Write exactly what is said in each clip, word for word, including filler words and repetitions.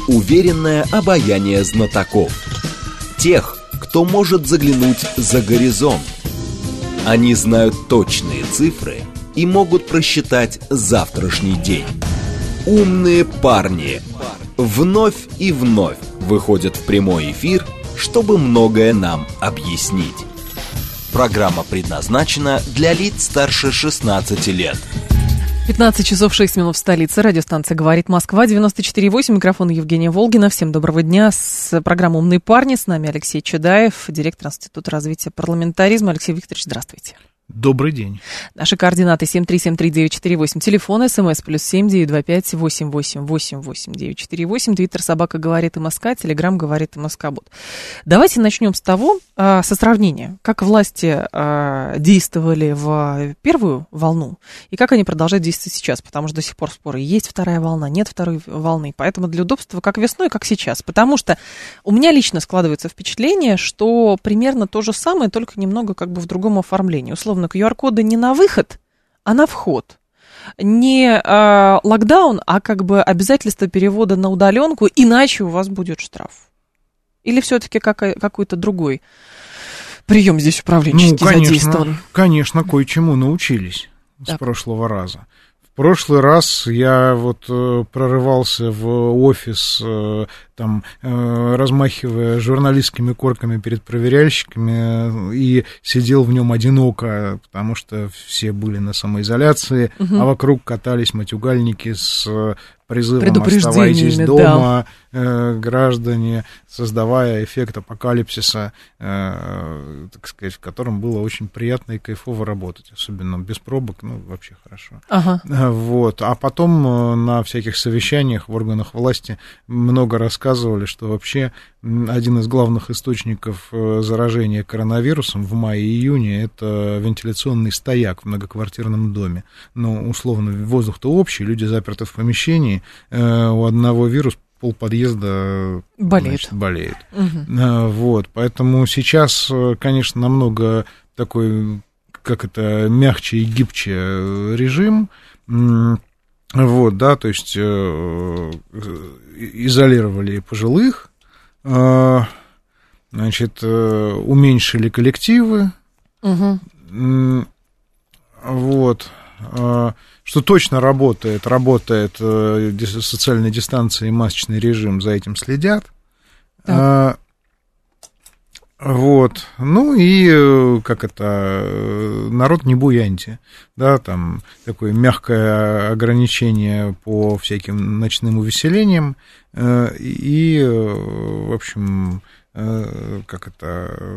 Уверенное обаяние знатоков. Тех, кто может заглянуть за горизонт. Они знают точные цифры и могут просчитать завтрашний день. Умные парни вновь и вновь выходят в прямой эфир, чтобы многое нам объяснить. Программа предназначена для лиц старше шестнадцати лет. пятнадцать часов шесть минут в столице. Радиостанция «Говорит Москва», девяносто четыре восемь. Микрофон Евгения Волгина. Всем доброго дня. С программой «Умные парни». С нами Алексей Чедаев, директор Института развития парламентаризма. Алексей Викторович, здравствуйте. Добрый день. Наши координаты семь три семь три девять четыре восемь. Телефон, смс плюс семь девять два пять восемь восемь восемь восемь девять четыре восемь. Твиттер собака говорит МСК, Телеграм говорит МСК-бот. Давайте начнем с того, со сравнения, как власти действовали в первую волну и как они продолжают действовать сейчас, потому что до сих пор споры, есть вторая волна, нет второй волны. Поэтому для удобства как весной, как сейчас. Потому что у меня лично складывается впечатление, что примерно то же самое, только немного как бы в другом оформлении. Условно, ку ар-коды не на выход, а на вход. Не э, локдаун, а как бы обязательство перевода на удаленку, иначе у вас будет штраф. Или все-таки какой- какой-то другой прием здесь управленческий ну, конечно, задействован? Конечно, кое-чему научились так. с прошлого раза. В прошлый раз я вот э, прорывался в офис, э, там, э, размахивая журналистскими корками перед проверяльщиками, э, и сидел в нем одиноко, потому что все были на самоизоляции, угу. а вокруг катались матюгальники с э, призывом «Оставайтесь дома», да. э, граждане, создавая эффект апокалипсиса, э, так сказать, в котором было очень приятно и кайфово работать, особенно без пробок, ну, вообще хорошо. Ага. Вот. А потом на всяких совещаниях в органах власти много рассказывали, что вообще один из главных источников заражения коронавирусом в мае-июне — это вентиляционный стояк в многоквартирном доме. Ну, условно, воздух-то общий, люди заперты в помещении, у одного вирус пол подъезда болеет. Значит, болеет. Угу. Вот. Поэтому сейчас, конечно, намного такой, как это, мягче и гибче режим. Вот, да, то есть изолировали пожилых, значит, уменьшили коллективы. Угу. Вот. Что точно работает, работает социальная дистанция и масочный режим, за этим следят. Так. Вот, ну и, как это, народ не буяньте, да, там такое мягкое ограничение по всяким ночным увеселениям, и, в общем, как это...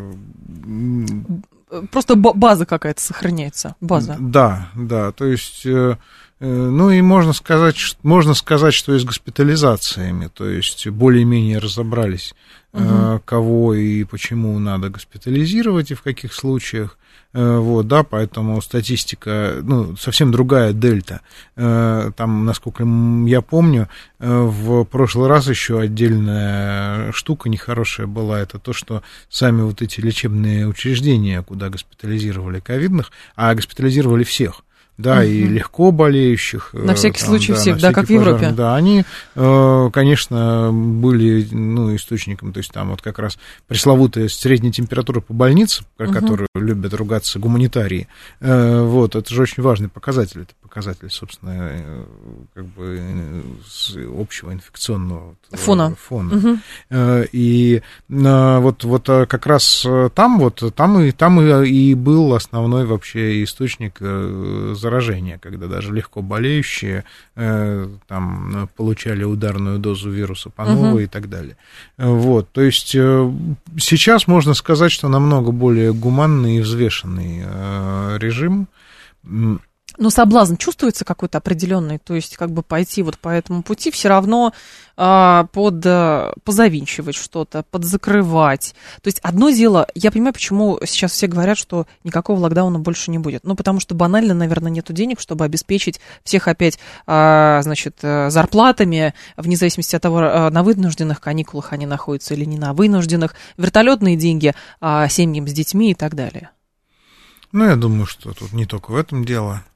Просто база какая-то сохраняется, база. Да, да, то есть... Ну и можно сказать, можно сказать, что и с госпитализациями, то есть более-менее разобрались, угу. кого и почему надо госпитализировать и в каких случаях. Вот, да, поэтому статистика, ну, совсем другая дельта. Там, насколько я помню, в прошлый раз еще отдельная штука нехорошая была, это то, что сами вот эти лечебные учреждения, куда госпитализировали ковидных, а госпитализировали всех. Да, uh-huh. и легко болеющих. На всякий там, случай да, всех, да, как в Европе. Да, они, конечно, были, ну, источником, то есть там вот как раз пресловутая средняя температура по больнице, про uh-huh. которую любят ругаться гуманитарии, вот, это же очень важный показатель, это показатель, собственно, как бы общего инфекционного фона. фона. Uh-huh. И вот, вот как раз там вот, там и, там и был основной вообще источник заражения, когда даже легко болеющие э, там, получали ударную дозу вируса по новой uh-huh. и так далее. Вот, то есть э, сейчас можно сказать, что намного более гуманный и взвешенный э, режим. Но соблазн чувствуется какой-то определенный, то есть как бы пойти вот по этому пути, все равно а, под, а, позавинчивать что-то, подзакрывать. То есть одно дело, я понимаю, почему сейчас все говорят, что никакого локдауна больше не будет. Ну, потому что банально, наверное, нету денег, чтобы обеспечить всех опять, а, значит, зарплатами, вне зависимости от того, на вынужденных каникулах они находятся или не на вынужденных, вертолетные деньги а, семьям с детьми и так далее. Ну, я думаю, что тут не только в этом дело.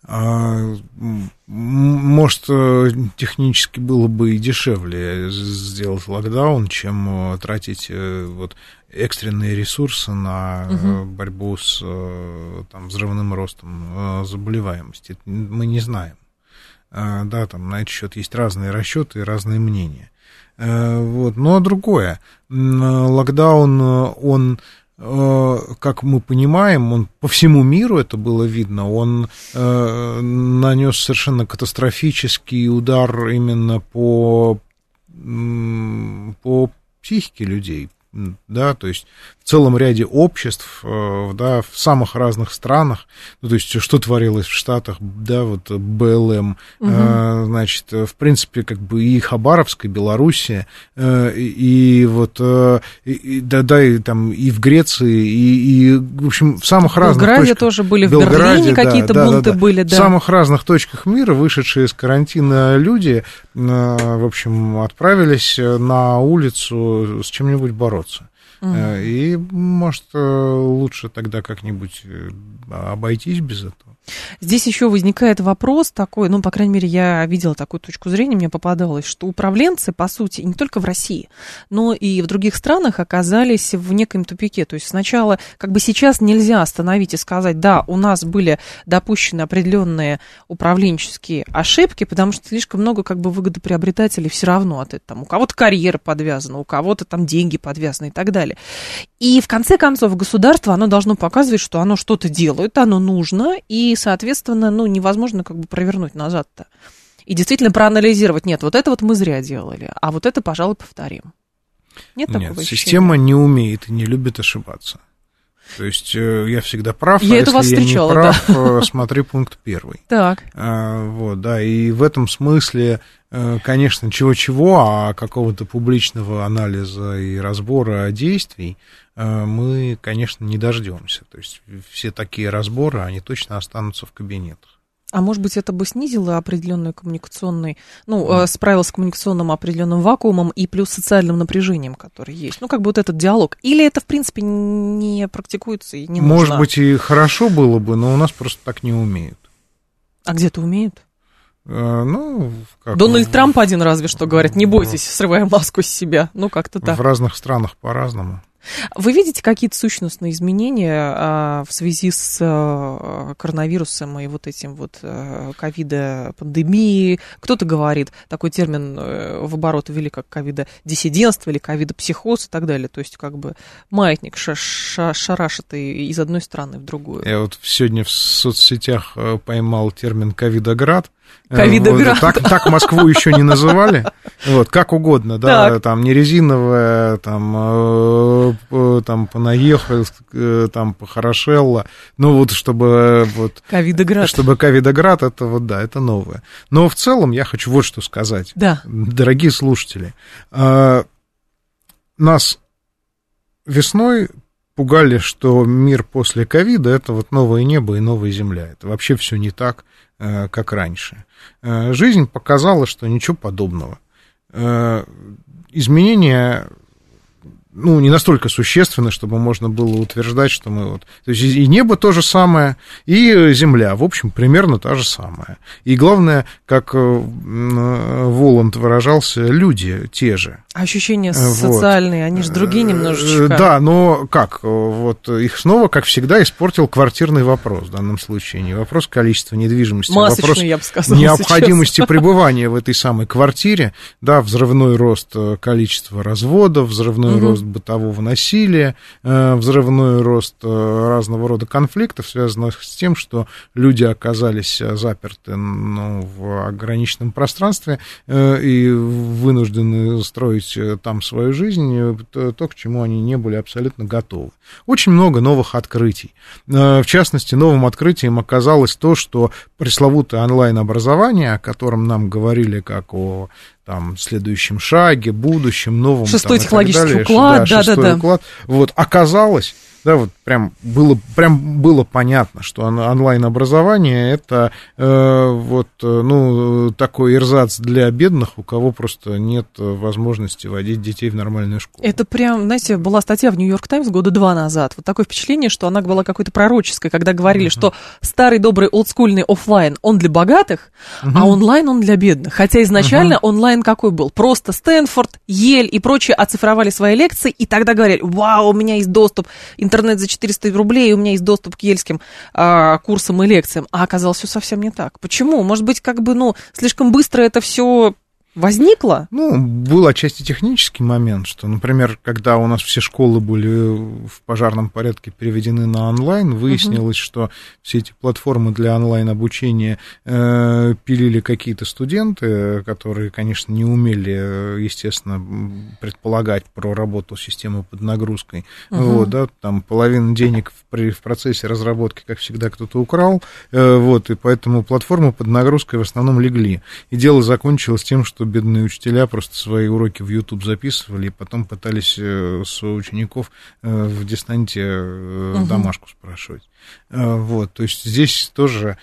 Может, технически было бы и дешевле сделать локдаун, чем тратить вот экстренные ресурсы на угу. борьбу с там, взрывным ростом заболеваемости. Мы не знаем. Да, там на этот счет есть разные расчеты и разные мнения. Вот. Но другое. Локдаун, он, как мы понимаем, он по всему миру, это было видно, он нанес совершенно катастрофический удар именно по, по психике людей. Да, то есть в целом ряде обществ, да, в самых разных странах, ну, то есть что творилось в Штатах, да, вот БЛМ, угу. э, значит, в принципе, как бы и Хабаровск, и Белоруссия, э, и, и вот, э, и, да, да, и там, и в Греции, и, и в общем, в самых разных точках. В Белграде тоже были, в Белграде, Берлине да, какие-то да, бунты да, да. были, да. В самых разных точках мира вышедшие из карантина люди, э, в общем, отправились на улицу с чем-нибудь бороться. Mm. И, может, лучше тогда как-нибудь обойтись без этого. Здесь еще возникает вопрос такой, ну, по крайней мере, я видела такую точку зрения, мне попадалось, что управленцы, по сути, не только в России, но и в других странах оказались в неком тупике. То есть сначала, как бы сейчас нельзя остановить и сказать, да, у нас были допущены определенные управленческие ошибки, потому что слишком много как бы выгодоприобретателей все равно от этого. Там, у кого-то карьера подвязана, у кого-то там деньги подвязаны и так далее. И в конце концов государство, оно должно показывать, что оно что-то делает, оно нужно, и, соответственно, ну, невозможно как бы провернуть назад-то. И действительно проанализировать, нет, вот это вот мы зря делали, а вот это, пожалуй, повторим. Нет, нет, такого система не умеет и не любит ошибаться. То есть я всегда прав, я а это если вас я встречала, не прав, да. смотри пункт первый. Так. А, вот, да, и в этом смысле, конечно, чего-чего, а какого-то публичного анализа и разбора действий мы, конечно, не дождемся. То есть все такие разборы, они точно останутся в кабинетах. А может быть, это бы снизило определенный коммуникационный, ну, mm. справилось с коммуникационным определенным вакуумом и плюс социальным напряжением, которое есть. Ну, как бы вот этот диалог. Или это, в принципе, не практикуется и не нужно? Может быть, и хорошо было бы, но у нас просто так не умеют. А где-то умеют? А, ну, как Дональд Трамп один разве что говорит, не бойтесь, срывая маску с себя. Ну, как-то так. В разных странах по-разному. Вы видите какие-то сущностные изменения а, в связи с а, коронавирусом и вот этим вот а, ковидо-пандемией? Кто-то говорит, такой термин а, в оборот ввели, как ковидо-диссидентство или ковидо-психоз и так далее. То есть как бы маятник ша- ша- шарашит из одной страны в другую. Я вот сегодня в соцсетях поймал термин ковидоград. Ковидоград. Вот, так, так Москву еще не называли. Вот, как угодно, да, так. Там не резиновая, там, э, там понаехал, э, там похорошело. Ну вот, чтобы вот, ковидоград. Чтобы ковидоград, это вот, да, это новое. Но в целом я хочу вот что сказать. Да. Дорогие слушатели, э, нас весной пугали, что мир после ковида — это вот новое небо и новая земля. Это вообще все не так, как раньше. Жизнь показала, что ничего подобного. Изменения, ну, не настолько существенны, чтобы можно было утверждать, что мы вот... То есть и небо то же самое, и земля, в общем, примерно та же самая. И главное, как Воланд выражался, люди те же. Ощущения социальные, вот. Они же другие немножечко. Да, но как? Вот их снова, как всегда, испортил квартирный вопрос в данном случае. Не вопрос количества недвижимости, масочный, а вопрос я бы сказала, необходимости сейчас. Пребывания в этой самой квартире. Да, взрывной рост количества разводов, взрывной угу. рост бытового насилия, взрывной рост разного рода конфликтов, связанных с тем, что люди оказались заперты, ну, в ограниченном пространстве и вынуждены строить там свою жизнь, то, то, к чему они не были абсолютно готовы. Очень много новых открытий. В частности, новым открытием оказалось то, что пресловутое онлайн-образование, о котором нам говорили как о там, следующем шаге, будущем, новом... Шестой там, технологический далее, уклад, да, да, шестой да, уклад, вот, оказалось да, вот прям было, прям было понятно, что онлайн-образование это э, вот, ну, такой эрзац для бедных, у кого просто нет возможности водить детей в нормальную школу. Это прям, знаете, была статья в Нью-Йорк Таймс года два назад. Вот такое впечатление, что она была какой-то пророческой, когда говорили, uh-huh. что старый добрый олдскульный офлайн, он для богатых, uh-huh. а онлайн он для бедных. Хотя изначально uh-huh. онлайн какой был? Просто Стэнфорд, Ель и прочие оцифровали свои лекции, и тогда говорили, вау, у меня есть доступ, интернет за четыреста рублей, у меня есть доступ к ельским а, курсам и лекциям. А оказалось, все совсем не так. Почему? Может быть, как бы, ну, слишком быстро это все возникло? Ну, был отчасти технический момент, что, например, когда у нас все школы были в пожарном порядке переведены на онлайн, выяснилось, uh-huh. что все эти платформы для онлайн-обучения э, пилили какие-то студенты, которые, конечно, не умели, естественно, предполагать про работу системы под нагрузкой. Uh-huh. Вот, да, там половину денег в, в процессе разработки, как всегда, кто-то украл, э, вот, и поэтому платформы под нагрузкой в основном легли. И дело закончилось тем, что бедные учителя просто свои уроки в YouTube записывали и потом пытались с учеников в дистанте uh-huh. домашку спрашивать. Вот, то есть здесь тоже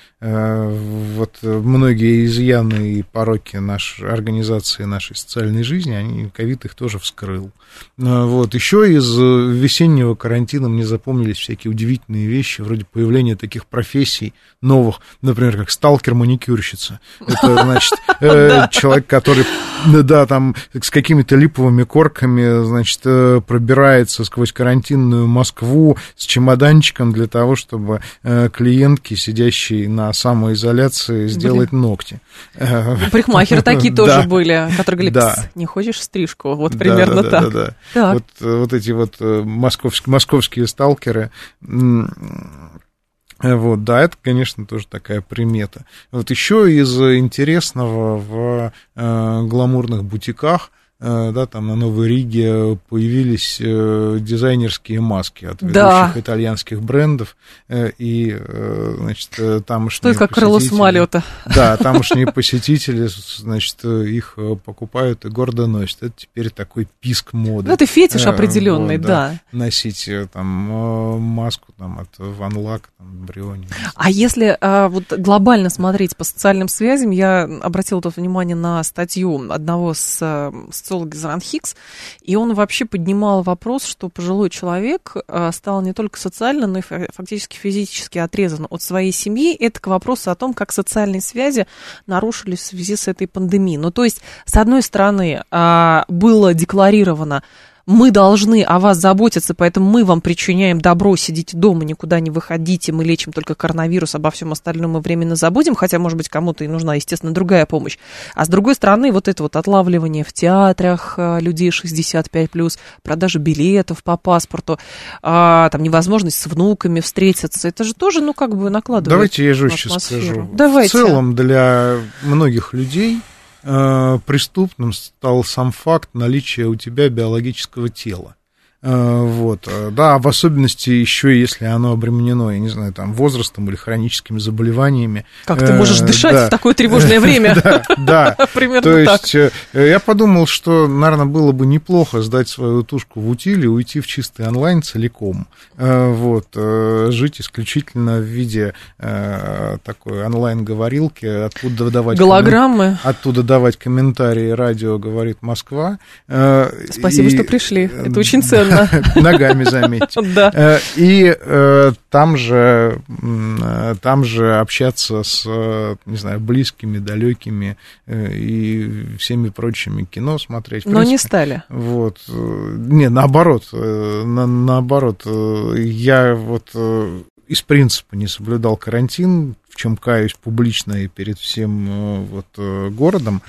вот многие изъяны и пороки нашей организации, нашей социальной жизни, они, ковид их тоже вскрыл. Вот, еще из весеннего карантина мне запомнились всякие удивительные вещи, вроде появления таких профессий новых, например, как сталкер-маникюрщица. Это, значит, человек, который, да, там, с какими-то липовыми корками, значит, пробирается сквозь карантинную Москву с чемоданчиком для того, чтобы чтобы клиентки, сидящие на самоизоляции, сделать Блин. ногти. Парикмахеры такие тоже были, которые говорили, не хочешь стрижку? Вот примерно так. Вот эти вот московские сталкеры. Вот, да, это, конечно, тоже такая примета. Вот еще из интересного в э, гламурных бутиках, э, да, там на Новой Риге появились э, дизайнерские маски от ведущих да. итальянских брендов, э, и, э, значит, тамошние Что это как крыло самолета? Да, тамошние посетители, значит, их покупают и гордо носят. Это теперь такой писк моды. Ну, это фетиш определенный, вот, да. да. Носить там маску там, от Ван Лак, там, Бриони. А если а, вот глобально смотреть по социальным связям, я обратила тут внимание на статью одного с, социолога из РАНХИКС, и он вообще поднимал вопрос, что пожилой человек а, стал не только социально, но и фактически физически отрезан от своей семьи. Это к вопросу о том, как социальные связи нарушились в связи с этой пандемией. Ну, то есть, с одной стороны, а, было декларировано, мы должны о вас заботиться, поэтому мы вам причиняем добро, сидите дома, никуда не выходите, мы лечим только коронавирус, обо всем остальном мы временно забудем, хотя, может быть, кому-то и нужна, естественно, другая помощь. А с другой стороны, вот это вот отлавливание в театрах людей шестьдесят пять плюс, продажа билетов по паспорту, а, там невозможность с внуками встретиться, это же тоже, ну, как бы накладывает. Давайте я жестче скажу. Давайте. В целом, для многих людей преступным стал сам факт наличия у тебя биологического тела. Вот, да, в особенности еще, если оно обременено, я не знаю, там, возрастом или хроническими заболеваниями. Как ты можешь дышать да. в такое тревожное время? Да, да. Примерно То так. есть я подумал, что, наверное, было бы неплохо сдать свою тушку в утиль и уйти в чистый онлайн целиком. Вот, жить исключительно в виде такой онлайн-говорилки, оттуда давать... Голограммы. Оттуда давать комментарии, радио говорит Москва. Спасибо, что пришли. Это очень ценно. Ногами, заметьте. Да. И э, там же, там же общаться с, не знаю, близкими, далекими э, и всеми прочими, кино смотреть. Но не стали. Вот. Не, наоборот, на, наоборот, я вот из принципа не соблюдал карантин, в чем каюсь публично и перед всем вот, городом,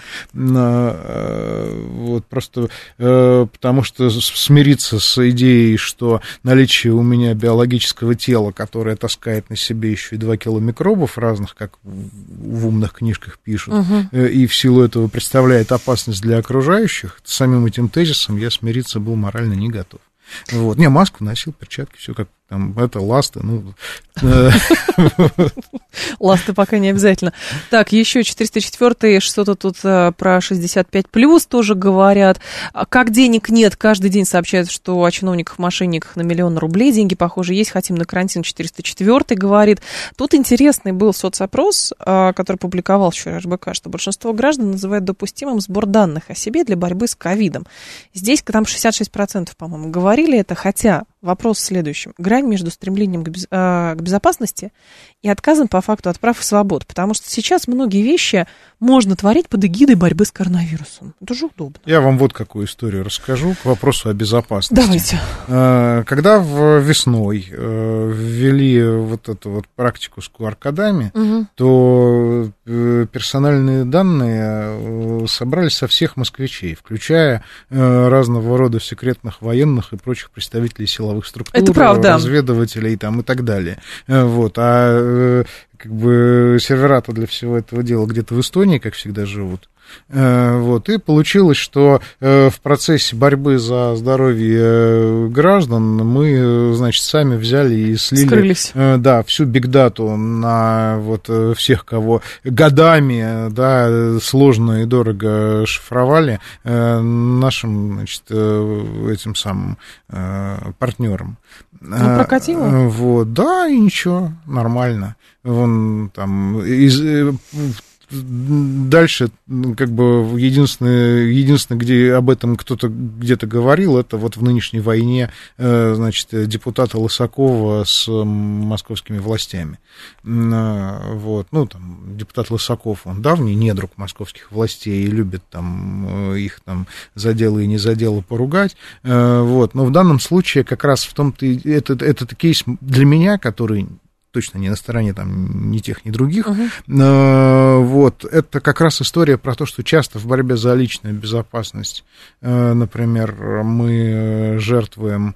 вот, просто потому что смириться с идеей, что наличие у меня биологического тела, которое таскает на себе еще и два кило микробов разных, как в умных книжках пишут, угу. и в силу этого представляет опасность для окружающих, с самим этим тезисом я смириться был морально не готов. Вот. Не, маску носил, перчатки, все как там, это ласты, ну... Ласты пока не обязательно. Так, еще четыреста четыре что-то тут про шестьдесят пять плюс тоже говорят. Как денег нет, каждый день сообщают, что о чиновниках-мошенниках на миллион рублей деньги, похоже, есть, хотим на карантин. Четыреста четыре говорит. Тут интересный был соцопрос, который публиковал еще РБК, что большинство граждан называют допустимым сбор данных о себе для борьбы с ковидом. Здесь там шестьдесят шесть процентов, по-моему, говорили это, хотя вопрос в следующем. Грань между стремлением к, без, э, к безопасности и отказом по факту от прав и свобод. Потому что сейчас многие вещи можно творить под эгидой борьбы с коронавирусом. Это же удобно. Я вам вот какую историю расскажу к вопросу о безопасности. Давайте. Когда весной ввели вот эту вот практику с ку ар-кодами, угу. то персональные данные собрали со всех москвичей, включая разного рода секретных военных и прочих представителей силовых структур, это правда. разведывателей там, и так далее. Вот. А как бы сервера-то для всего этого дела где-то в Эстонии, как всегда, живут. Вот, и получилось, что в процессе борьбы за здоровье граждан мы, значит, сами взяли и слили Скрылись. Да, всю бигдату на вот всех, кого годами, да, сложно и дорого шифровали нашим, значит, этим самым партнерам. Ну, прокатило? Вот, да, и ничего, нормально. Вон там из... Дальше, как бы, единственное, единственное, где об этом кто-то где-то говорил, это вот в нынешней войне, значит, депутата Лысакова с московскими властями. Вот, ну, там, депутат Лысаков, он давний недруг московских властей и любит там их там за дело и не за дело поругать. Вот, но в данном случае как раз в том-то, этот, этот кейс для меня, который... точно не на стороне там ни тех, ни других. Uh-huh. Вот. Это как раз история про то, что часто в борьбе за личную безопасность, например, мы жертвуем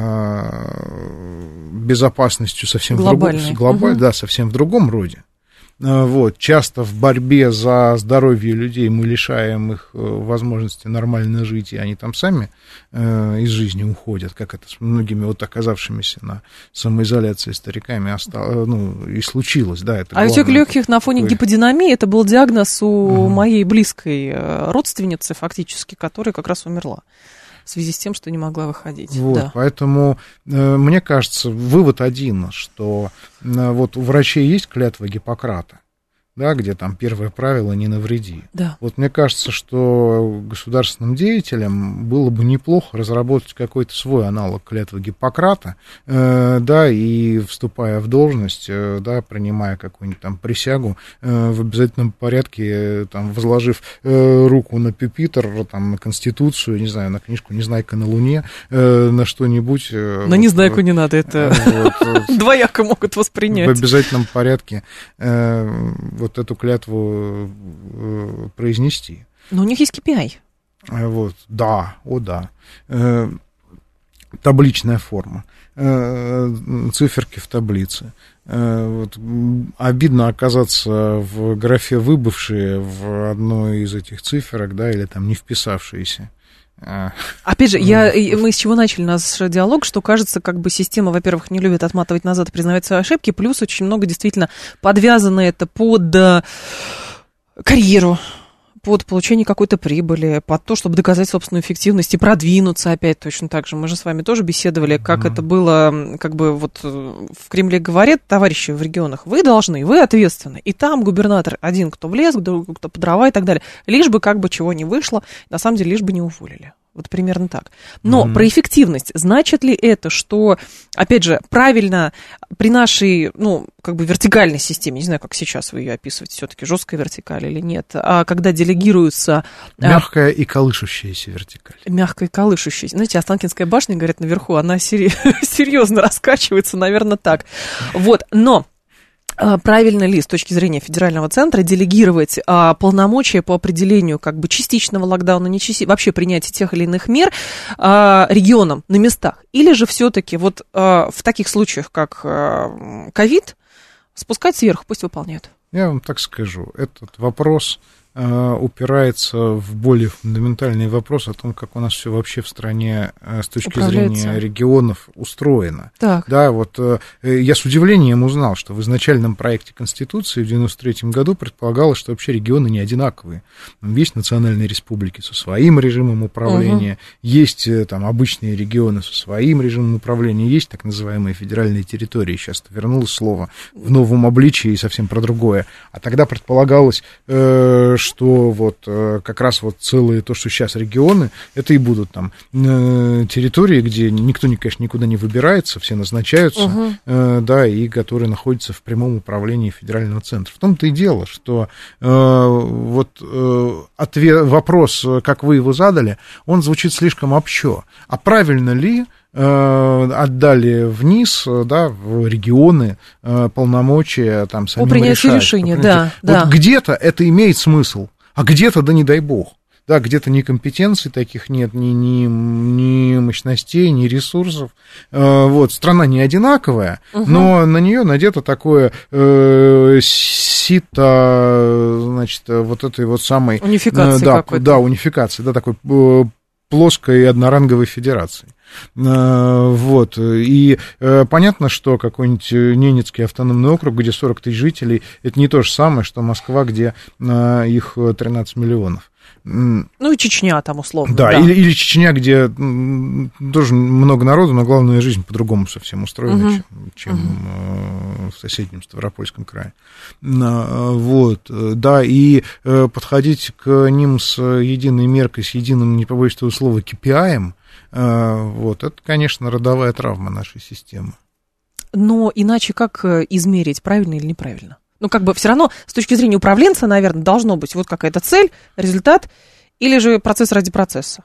безопасностью совсем в другом, глобаль, uh-huh. да, совсем в другом роде. Вот. Часто в борьбе за здоровье людей мы лишаем их возможности нормально жить, и они там сами э, из жизни уходят, как это с многими вот оказавшимися на самоизоляции стариками осталось, ну, и случилось, да. Это а отек легких на фоне такой... гиподинамии, это был диагноз у угу. моей близкой родственницы, фактически, которая как раз умерла в связи с тем, что не могла выходить. Вот, да. Поэтому, э, мне кажется, вывод один, что э, вот у врачей есть клятва Гиппократа, да, где там первое правило «не навреди». Да. Вот мне кажется, что государственным деятелям было бы неплохо разработать какой-то свой аналог клятвы Гиппократа, э, да, и вступая в должность, э, да, принимая какую-нибудь там присягу, э, в обязательном порядке, э, там, возложив э, руку на пюпитр, там, на Конституцию, не знаю, на книжку «Незнайка на Луне», э, на что-нибудь. Э, на вот, Незнайку не надо, это вот, двояко могут воспринять. В обязательном порядке э, вот эту клятву э, произнести. Но у них есть кей пи ай. Вот, да, о да. Э, табличная форма. Э, циферки в таблице. Э, вот, обидно оказаться в графе «выбывшие» в одной из этих циферок, да, или там не вписавшиеся. Опять же, я, мы с чего начали наш диалог, что, кажется, как бы система, во-первых, не любит отматывать назад и признавать свои ошибки, плюс очень много действительно подвязано это под карьеру, под получение какой-то прибыли, под то, чтобы доказать собственную эффективность и продвинуться опять точно так же. Мы же с вами тоже беседовали, как mm-hmm. это было, как бы вот в Кремле говорят товарищи в регионах, вы должны, вы ответственны. И там губернатор один, кто в лес, кто по дрова и так далее. Лишь бы как бы чего не вышло, на самом деле лишь бы не уволили. Вот примерно так. Но mm-hmm. про эффективность. Значит ли это, что, опять же, правильно при нашей, ну, как бы вертикальной системе, не знаю, как сейчас вы ее описываете, все-таки жесткая вертикаль или нет, а когда делегируются... Мягкая и колышущаяся вертикаль. Мягкая и колышущаяся. Знаете, Останкинская башня, говорят, наверху, она серьезно раскачивается, наверное, так. Вот, но... Правильно ли с точки зрения федерального центра делегировать а, полномочия по определению как бы частичного локдауна, не части... вообще принятия тех или иных мер а, регионам на местах? Или же все-таки вот а, в таких случаях, как ковид, а, спускать сверху, пусть выполняют? Я вам так скажу, этот вопрос упирается в более фундаментальный вопрос о том, как у нас все вообще в стране с точки зрения регионов устроено. Так. Да, вот я с удивлением узнал, что в изначальном проекте Конституции в девяносто третьем году предполагалось, что вообще регионы не одинаковые. Есть национальные республики со своим режимом управления, угу. есть там обычные регионы со своим режимом управления, есть так называемые федеральные территории. Сейчас вернулось слово в новом обличии и совсем про другое. А тогда предполагалось, что вот как раз вот целые то, что сейчас регионы, это и будут там территории, где никто, конечно, никуда не выбирается, все назначаются, угу. да, и которые находятся в прямом управлении федерального центра. В том-то и дело, что вот ответ, вопрос, как вы его задали, он звучит слишком общо. А правильно ли отдали вниз, да, в регионы полномочия там самим по принятию решать, решения, по принятию... да, вот да. Где-то это имеет смысл, а где-то, да не дай бог. Да, где-то ни компетенций таких нет, ни, ни, ни мощностей, ни ресурсов. Вот, страна не одинаковая, угу. но на нее надето такое э, сито, значит, вот этой вот самой... Унификации да, какой-то. Да, унификации, да, такой э, плоской и одноранговой федерации. Вот, и понятно, что какой-нибудь Ненецкий автономный округ, где сорок тысяч жителей, это не то же самое, что Москва, где их тринадцать миллионов. Ну и Чечня там условно. Да, да. Или, или Чечня, где тоже много народу, но главное, жизнь по-другому совсем устроена, угу. чем, чем угу. в соседнем Ставропольском крае. Вот, да, и подходить к ним с единой меркой, с единым, не побоюсь этого слова, кей пи ай-ем, вот, это, конечно, родовая травма нашей системы. Но иначе как измерить, правильно или неправильно? Ну, как бы все равно с точки зрения управленца, наверное, должно быть вот какая-то цель, результат, или же процесс ради процесса?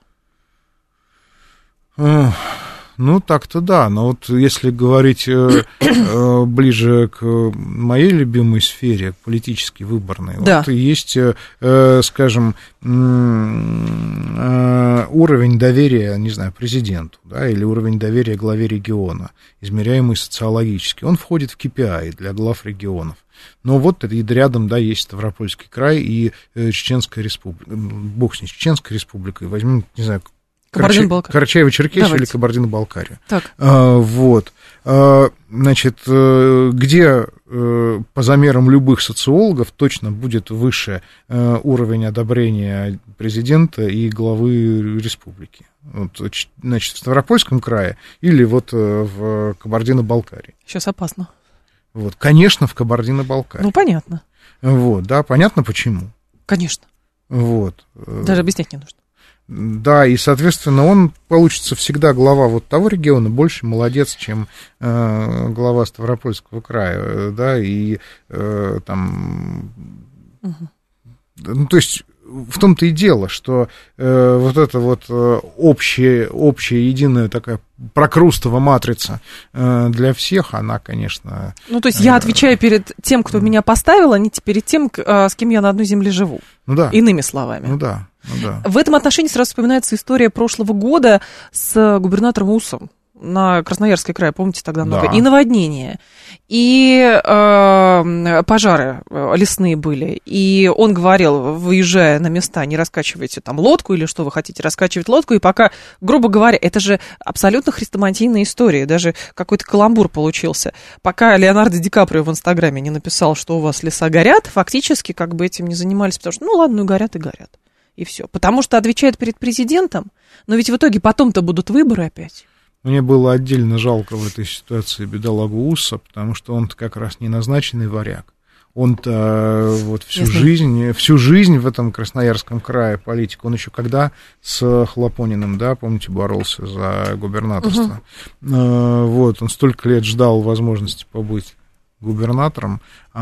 Ну, так-то да, но вот если говорить э, э, ближе к моей любимой сфере, политически выборной, да. вот есть, э, скажем, э, уровень доверия, не знаю, президенту, да, или уровень доверия главе региона, измеряемый социологически, он входит в кей пи ай для глав регионов. Но вот и рядом, да, есть Ставропольский край и Чеченская республика, бог с ней, Чеченская республика, возьмем, не знаю, Карачаево-Черкесию или Кабардино-Балкарию. А, вот. А, значит, где по замерам любых социологов точно будет выше уровень одобрения президента и главы республики? Вот, значит, в Ставропольском крае или вот в Кабардино-Балкарии? Сейчас опасно. Вот, конечно, в Кабардино-Балкарии. Ну, понятно. Вот, да, понятно почему. Конечно. Вот. Даже объяснять не нужно. Да, и, соответственно, он получится всегда глава вот того региона больше молодец, чем э, глава Ставропольского края, да, и э, там... Угу. Ну, то есть... В том-то и дело, что э, вот эта вот э, общая, общая, единая такая прокрустова матрица э, для всех, она, конечно... Ну, то есть я отвечаю перед тем, кто меня поставил, а не перед тем, э, с кем я на одной земле живу. Ну да. Иными словами. Ну да, ну да. В этом отношении сразу вспоминается история прошлого года с губернатором Усом на Красноярский край, помните, тогда много, да. И наводнение, и э, пожары лесные были, и он говорил, выезжая на места, не раскачивайте там лодку, или что вы хотите, раскачивать лодку, и пока, грубо говоря, это же абсолютно хрестоматийная история, даже какой-то каламбур получился, пока Леонардо Ди Каприо в Инстаграме не написал, что у вас леса горят, фактически как бы этим не занимались, потому что, ну ладно, ну горят и горят, и все, потому что отвечает перед президентом, но ведь в итоге потом-то будут выборы опять. Мне было отдельно жалко в этой ситуации бедолагу Усса, потому что он-то как раз не назначенный варяг. Он-то вот всю жизнь, всю жизнь в этом Красноярском крае политик. Он еще когда с Хлопониным, да, помните, боролся за губернаторство. Угу. Вот, он столько лет ждал возможности побыть губернатором,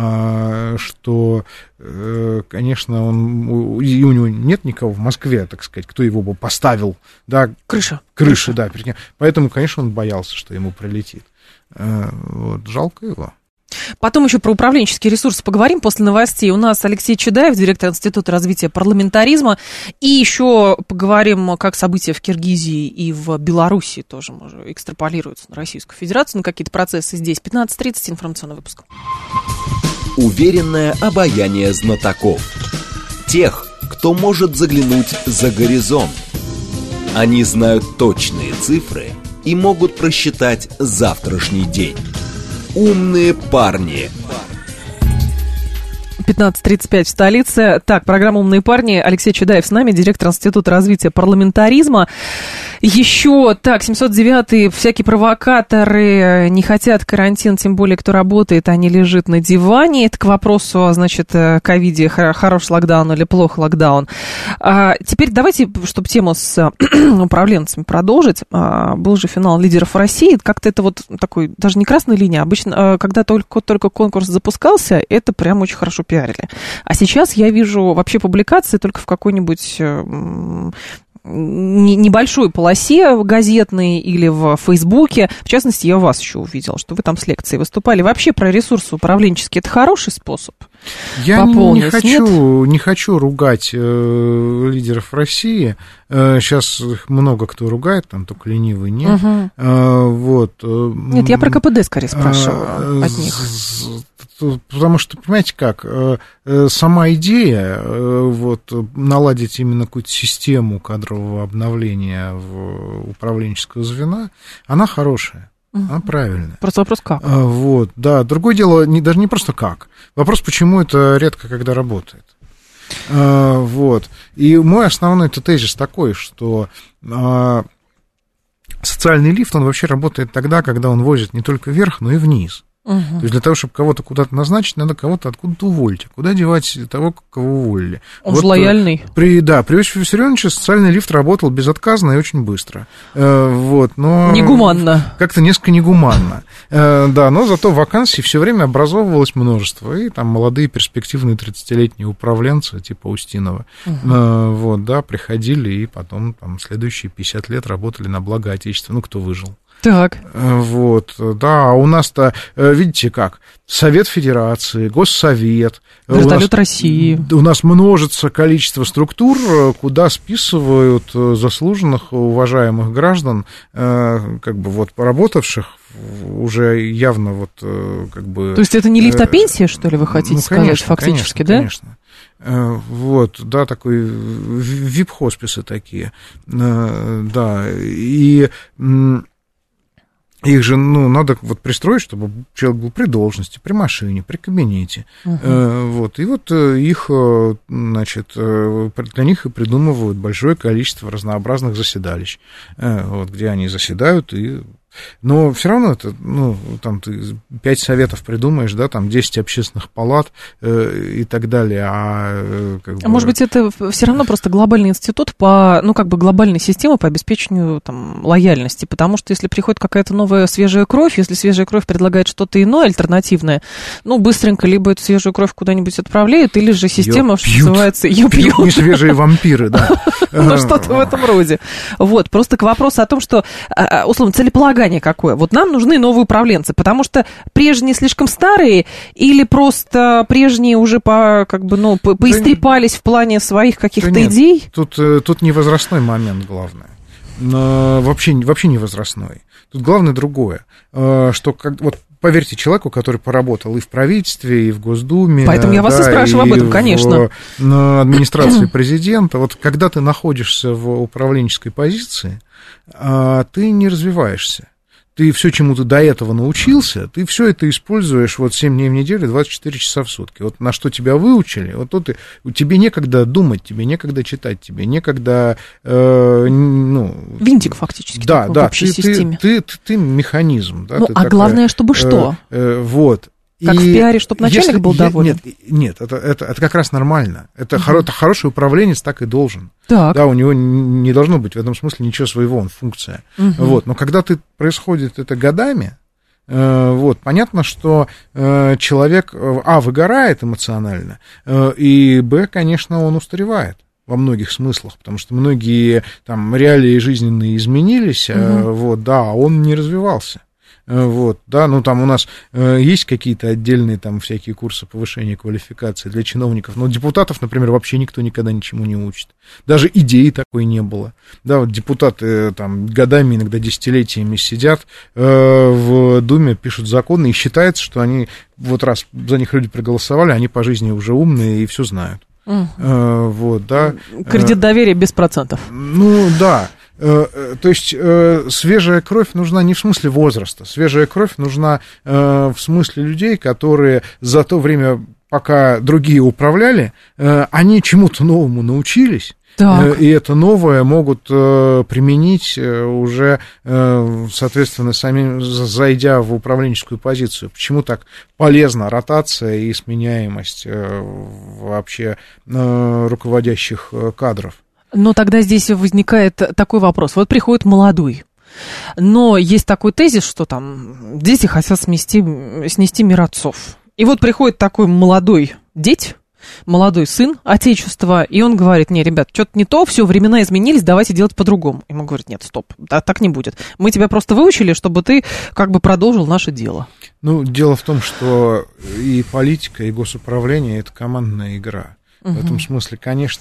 что, конечно, он, и у него нет никого в Москве, так сказать, кто его бы поставил, да, крыша, крыша, да, поэтому, конечно, он боялся, что ему прилетит. Вот, жалко его. Потом еще про управленческие ресурсы поговорим после новостей. У нас Алексей Чедаев, директор Института развития парламентаризма. И еще поговорим, как события в Киргизии и в Беларуси тоже может, экстраполируются на Российскую Федерацию, на какие-то процессы здесь. пятнадцать тридцать, информационный выпуск. Уверенное обаяние знатоков. Тех, кто может заглянуть за горизонт. Они знают точные цифры и могут просчитать завтрашний день. Умные парни. пятнадцать тридцать пять в столице. Так, программа «Умные парни». Алексей Чудаев с нами, директор Института развития парламентаризма. Еще, так, семьсот девятый, всякие провокаторы не хотят карантин, тем более, кто работает, а не лежит на диване. Это к вопросу, значит, ковиде, хорош локдаун или плохо локдаун. А теперь давайте, чтобы тему с управленцами продолжить. А, был же финал лидеров России. Как-то это вот такой, даже не красная линия. Обычно, когда только, только конкурс запускался, это прям очень хорошо пиарили. А сейчас я вижу вообще публикации только в какой-нибудь небольшой полосе газетной или в Фейсбуке. В частности, я вас еще увидела, что вы там с лекцией выступали. Вообще про ресурсы управленческие это хороший способ? Я не, не, хочу, не хочу ругать э, лидеров России. Э, сейчас их много кто ругает, там только ленивый нет. Угу. Э, вот. Нет, я про ка пэ дэ скорее спрашиваю э, от них. Потому что, понимаете как, сама идея вот, наладить именно какую-то систему кадрового обновления в управленческого звена, она хорошая. Она правильная. Просто вопрос как. Вот, да. Другое дело, не, даже не просто как. Вопрос, почему это редко когда работает. Вот. И мой основной тезис такой, что социальный лифт, он вообще работает тогда, когда он возит не только вверх, но и вниз. Угу. То есть для того, чтобы кого-то куда-то назначить, надо кого-то откуда-то уволить. А куда девать того, кого уволили? Он вот, же лояльный. При, да, при Иосифе Виссарионовиче социальный лифт работал безотказно и очень быстро. Вот, но негуманно. Как-то несколько негуманно. Да, но зато вакансий все время образовывалось множество. И там молодые перспективные тридцатилетние управленцы типа Устинова угу. вот, да, приходили и потом там, следующие пятьдесят лет работали на благо Отечества. Ну, кто выжил. Так. Вот, да, а у нас-то, видите как, Совет Федерации, Госсовет. Вертолет России. У нас множится количество структур, куда списывают заслуженных, уважаемых граждан, как бы вот поработавших, уже явно вот как бы... То есть это не лифт, а пенсия, что ли, вы хотите ну, конечно, сказать, фактически, конечно, да? Конечно. Вот, да, такой вип-хосписы такие, да, и... Их же, ну, надо вот пристроить, чтобы человек был при должности, при машине, при кабинете. Uh-huh. Э, вот, и вот их, значит, для них и придумывают большое количество разнообразных заседалищ, э, вот, где они заседают и... Но все равно это, ну, там ты пять советов придумаешь, да, там десять общественных палат э, и так далее, а... Как бы... А может быть, это все равно просто глобальный институт по, ну, как бы глобальной системы по обеспечению, там, лояльности, потому что если приходит какая-то новая свежая кровь, если свежая кровь предлагает что-то иное, альтернативное, ну, быстренько либо эту свежую кровь куда-нибудь отправляют, или же система, что называется, ее пьют. Не свежие вампиры, да. Ну, что-то в этом роде. Вот, просто к вопросу о том, что, условно, целеполагание какое. Вот нам нужны новые управленцы, потому что прежние слишком старые или просто прежние уже по, как бы, ну, по, поистрепались в плане своих каких-то да идей? Тут, тут не возрастной момент главное. Но вообще, вообще не возрастной. Тут главное другое, что как, вот поверьте человеку, который поработал и в правительстве, и в Госдуме. Поэтому я вас да, и спрашиваю об этом, конечно. В, на администрации президента. Вот когда ты находишься в управленческой позиции, ты не развиваешься. Ты все, чему ты до этого научился, ты все это используешь вот семь дней в неделю, двадцать четыре часа в сутки. Вот на что тебя выучили, вот то ты, тебе некогда думать, тебе некогда читать, тебе некогда... Э, ну, винтик фактически да, такой, да, в общей ты, системе. Ты, ты, ты, ты механизм. Да, ну, ты а такая, главное, чтобы что? Э, э, вот. Как и в пиаре, чтобы начальник если, был доволен? Нет, нет это, это, это как раз нормально. Это, uh-huh. хоро, это хороший управленец так и должен. Так. Да, у него не должно быть в этом смысле ничего своего, он функция. Uh-huh. Вот. Но когда ты, происходит это годами, э, вот, понятно, что э, человек, а, выгорает эмоционально, э, и, б, конечно, он устаревает во многих смыслах, потому что многие там реалии жизненные изменились, uh-huh. э, вот, да, а он не развивался. Вот, да, ну там у нас э, есть какие-то отдельные там всякие курсы повышения квалификации для чиновников, но депутатов, например, вообще никто никогда ничему не учит. Даже идеи такой не было. Да, вот депутаты там годами, иногда десятилетиями сидят э, в Думе, пишут законы, и считается, что они, вот раз за них люди проголосовали, они по жизни уже умные и все знают. Угу. Э, вот, да. Кредит доверия без процентов. Ну, да. То есть свежая кровь нужна не в смысле возраста, свежая кровь нужна в смысле людей, которые за то время, пока другие управляли, они чему-то новому научились. Так. И это новое могут применить уже, соответственно, сами зайдя в управленческую позицию. Почему так полезна ротация и сменяемость вообще руководящих кадров? Но тогда здесь возникает такой вопрос. Вот приходит молодой, но есть такой тезис, что там дети хотят смести, снести мир отцов. И вот приходит такой молодой деть, молодой сын Отечества, и он говорит: не, ребят, что-то не то, все, времена изменились, давайте делать по-другому. Ему говорят: нет, стоп, да, так не будет. Мы тебя просто выучили, чтобы ты как бы продолжил наше дело. Ну, дело в том, что и политика, и госуправление – это командная игра. В этом смысле,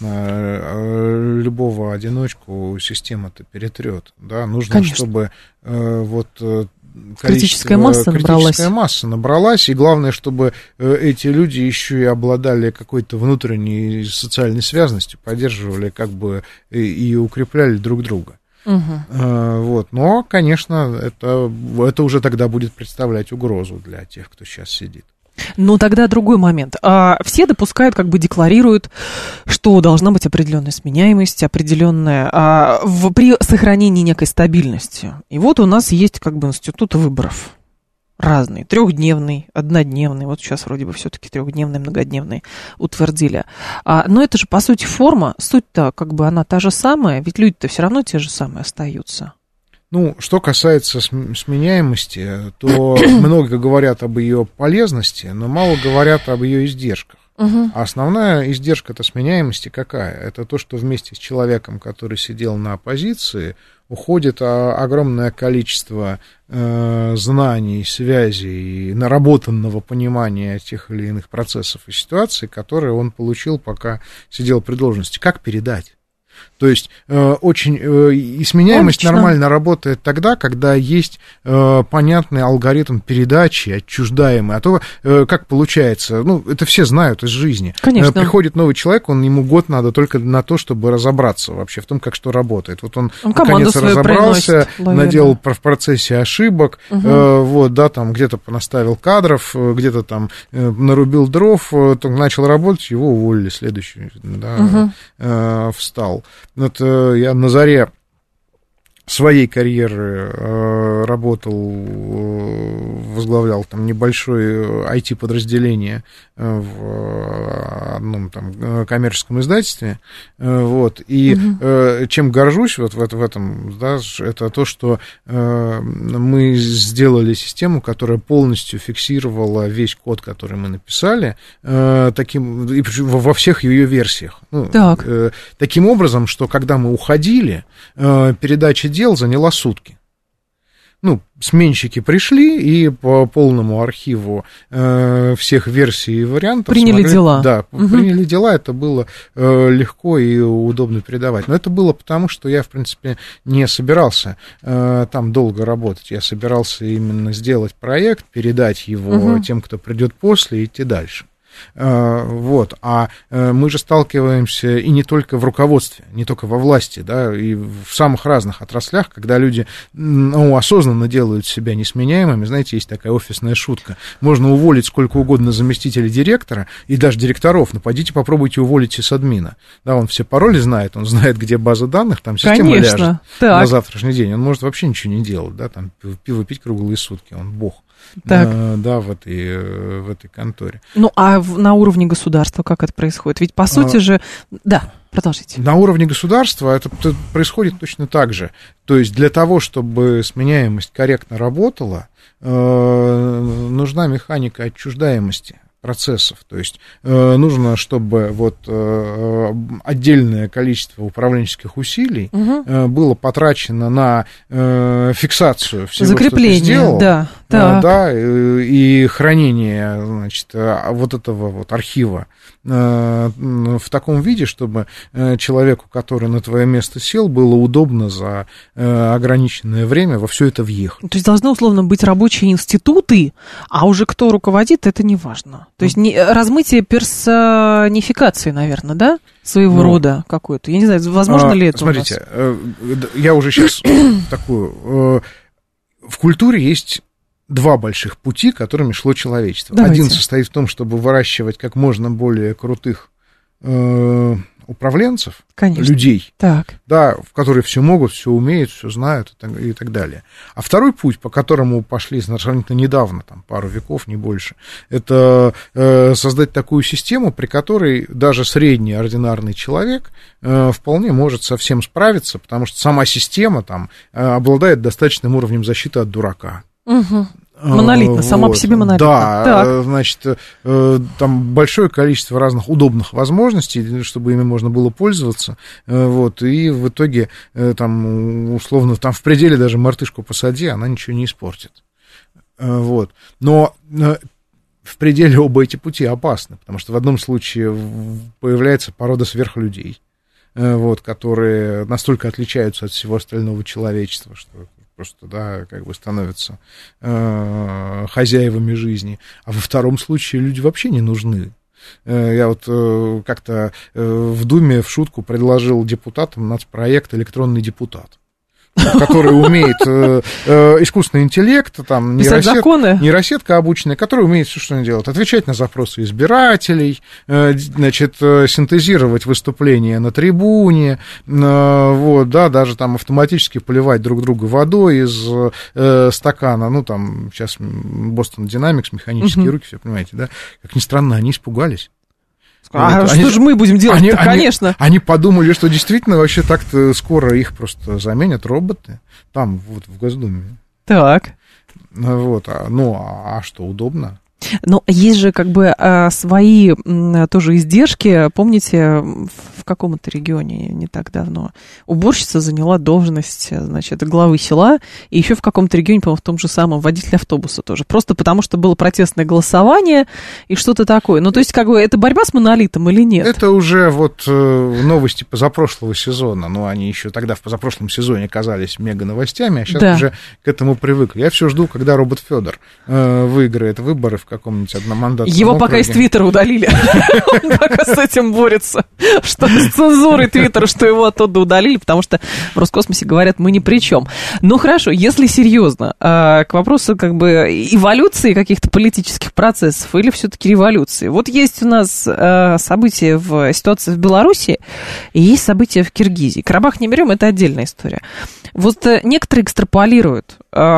конечно, любого одиночку система-то перетрет. Да? Нужно, конечно, чтобы э, вот, критическая масса набралась. Критическая масса набралась, и главное, чтобы эти люди еще и обладали какой-то внутренней социальной связностью, поддерживали как бы и, и укрепляли друг друга. Угу. Э, вот. Но, конечно, это, это уже тогда будет представлять угрозу для тех, кто сейчас сидит. Ну, тогда другой момент. А, все допускают, как бы декларируют, что должна быть определенная сменяемость, определенная а, в, при сохранении некой стабильности. И вот у нас есть как бы институт выборов разные. Трехдневный, однодневный. Вот сейчас вроде бы все-таки трехдневный, многодневный утвердили. А, но это же, по сути, форма. Суть-то как бы она та же самая, ведь люди-то все равно те же самые остаются. Ну, что касается сменяемости, то много говорят об ее полезности, но мало говорят об ее издержках. Угу. А основная издержка-то сменяемости какая? Это то, что вместе с человеком, который сидел на оппозиции, уходит огромное количество э, знаний, связей и наработанного понимания тех или иных процессов и ситуаций, которые он получил, пока сидел при должности. Как передать? То есть э, очень э, и сменяемость Логично. Нормально работает тогда, когда есть э, понятный алгоритм передачи, отчуждаемый. А то, э, как получается, ну, это все знают из жизни. Конечно. Э, приходит новый человек, он, ему год надо только на то, чтобы разобраться вообще в том, как что работает. Вот он, он наконец, разобрался, наделал в процессе ошибок, угу. э, вот, да, там где-то понаставил кадров, где-то там э, нарубил дров, э, начал работать, его уволили, следующий, да, угу. э, встал. Вот э, я на заре своей карьеры э, работал, э, возглавлял там небольшое ай ти-подразделение э, в одном там коммерческом издательстве, э, вот, и угу. э, чем горжусь вот в, в этом, да, это то, что э, мы сделали систему, которая полностью фиксировала весь код, который мы написали, э, таким, и во всех ее версиях. Ну, так. э, таким образом, что когда мы уходили, э, передача дел заняла сутки. Ну, сменщики пришли и по полному архиву э, всех версий и вариантов приняли смогли, дела. Да, угу. приняли дела, это было э, легко и удобно передавать. Но это было потому, что я, в принципе, не собирался э, там долго работать. Я собирался именно сделать проект, передать его угу. тем, кто придет после, и идти дальше. Вот, а мы же сталкиваемся и не только в руководстве, не только во власти, да, и в самых разных отраслях, когда люди, ну, осознанно делают себя несменяемыми. Знаете, есть такая офисная шутка: можно уволить сколько угодно заместителей директора и даже директоров, но пойдите попробуйте уволить сисадмина. Да, он все пароли знает, он знает, где база данных, там система Конечно. ляжет так. на завтрашний день, он может вообще ничего не делать, да, там пиво пить круглые сутки, он бог. Так. Да, в этой, в этой конторе. Ну, а в, на уровне государства как это происходит? Ведь, по сути а, же... Да, продолжите. На уровне государства это происходит точно так же. То есть для того, чтобы сменяемость корректно работала, э, нужна механика отчуждаемости процессов. То есть э, нужно, чтобы вот э, отдельное количество управленческих усилий угу. э, было потрачено на э, фиксацию всего, закрепление, что ты сделал, да, Так. Да, и хранение, значит, вот этого вот архива в таком виде, чтобы человеку, который на твое место сел, было удобно за ограниченное время во все это въехать. То есть должны, условно, быть рабочие институты, а уже кто руководит, это не важно. То есть не, размытие персонификации, наверное, да, своего ну, рода какой-то. Я не знаю, возможно а, ли это смотрите, у нас? Я уже сейчас такую... В культуре есть два больших пути, которыми шло человечество. Давайте. Один состоит в том, чтобы выращивать как можно более крутых э, управленцев, Конечно. людей, так. да, в которые все могут, все умеют, все знают и так, и так далее. А второй путь, по которому пошли сравнительно недавно, там, пару веков, не больше, это э, создать такую систему, при которой даже средний ординарный человек э, вполне может со всем справиться, потому что сама система там э, обладает достаточным уровнем защиты от дурака. Угу. Монолитно, сама вот. по себе монолитно. Да, так. значит, там большое количество разных удобных возможностей, чтобы ими можно было пользоваться, вот, и в итоге, там, условно, там в пределе даже мартышку посади, она ничего не испортит, вот, но в пределе оба эти пути опасны, потому что в одном случае появляется порода сверхлюдей, вот, которые настолько отличаются от всего остального человечества, что просто, да, как бы становятся э, хозяевами жизни. А во втором случае люди вообще не нужны. Э, я вот э, как-то э, в Думе в шутку предложил депутатам нацпроект «Электронный депутат», который умеет э, э, искусственный интеллект, там, нейросет, нейросетка обученная, которая умеет все, что она делает, отвечать на запросы избирателей, э, значит, э, синтезировать выступления на трибуне, э, вот, да, даже там автоматически поливать друг друга водой из э, стакана, ну, там, сейчас Boston Dynamics, механические uh-huh. руки, все понимаете, да, как ни странно, они испугались. А вот. что они, же мы будем делать? Они, конечно. Они, они подумали, что действительно вообще так-то скоро их просто заменят роботы там, вот в Госдуме. Так. Вот, а, ну, а, а что, удобно? Но есть же как бы свои тоже издержки. Помните, в каком-то регионе не так давно уборщица заняла должность, значит, главы села, и еще в каком-то регионе, по-моему, в том же самом, водитель автобуса тоже. Просто потому, что было протестное голосование и что-то такое. Ну, то есть, как бы, это борьба с монолитом или нет? Это уже вот новости позапрошлого сезона. Ну, они еще тогда в позапрошлом сезоне казались мега новостями, а сейчас да. уже к этому привыкли. Я все жду, когда робот Федор выиграет выборы в каком-нибудь одномандатном Его округе. пока из Твиттера удалили. Он пока с этим борется. Что с цензурой Твиттера, что его оттуда удалили, потому что в Роскосмосе говорят, мы ни при чем. Ну, хорошо, если серьезно, к вопросу как бы эволюции каких-то политических процессов или все-таки революции. Вот есть у нас события в ситуации в Беларуси и есть события в Киргизии. Карабах не берем, это отдельная история. Вот некоторые экстраполируют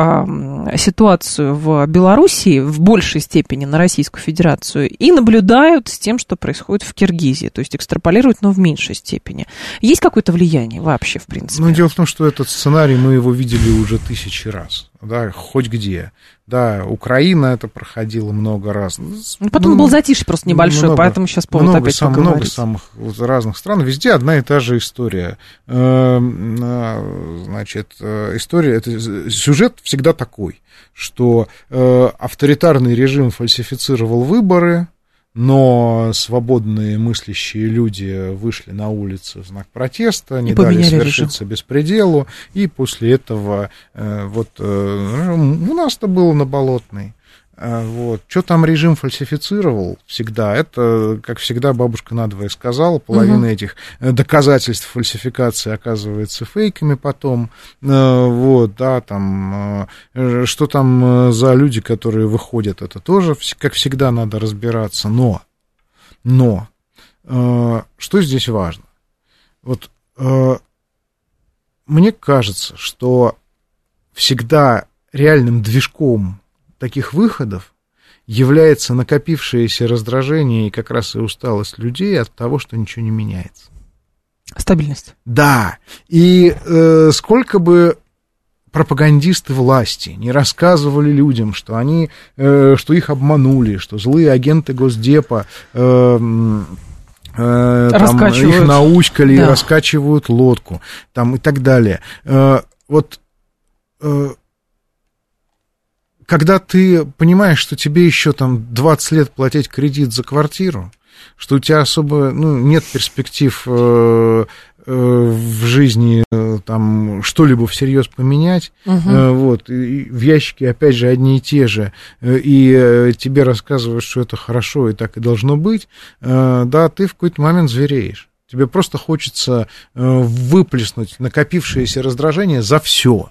ситуацию в Белоруссии в большей степени на Российскую Федерацию и наблюдают с тем, что происходит в Киргизии. То есть экстраполируют, но в меньшей степени. Есть какое-то влияние вообще, в принципе? Ну, дело в том, что этот сценарий, мы его видели уже тысячи раз. Да, хоть где. Да, Украина это проходила много раз. Ну, потом ну, был затишье просто небольшой, много, поэтому сейчас повод много опять сам, поговорить. Много самых разных стран. Везде одна и та же история. Значит, история, это, сюжет всегда такой, что авторитарный режим фальсифицировал выборы, но свободные мыслящие люди вышли на улицы в знак протеста, не дали свершиться режим. Беспределу, и после этого э, вот э, у нас-то было на Болотной. Э, вот. Что там режим фальсифицировал всегда, это, как всегда, бабушка надвое сказала, половина угу. этих доказательств фальсификации оказывается фейками потом. Э, вот, да, там, э, что там за люди, которые выходят, это тоже, как всегда, надо разбираться. Но, но, э, что здесь важно? Вот, э, мне кажется, что всегда реальным движком таких выходов является накопившееся раздражение и как раз и усталость людей от того, что ничего не меняется. Стабильность. Да, и э, сколько бы пропагандисты власти не рассказывали людям, что они, э, что их обманули, что злые агенты Госдепа э, э, там, их научкали, да. и раскачивают лодку, там, и так далее. Э, вот э, когда ты понимаешь, что тебе еще там двадцать лет платить кредит за квартиру, что у тебя особо, ну, нет перспектив э, э, в жизни э, там что-либо всерьез поменять, uh-huh. э, вот, и в ящике опять же одни и те же, э, и э, тебе рассказывают, что это хорошо и так и должно быть, э, да, ты в какой-то момент звереешь. Тебе просто хочется э, выплеснуть накопившееся раздражение за все.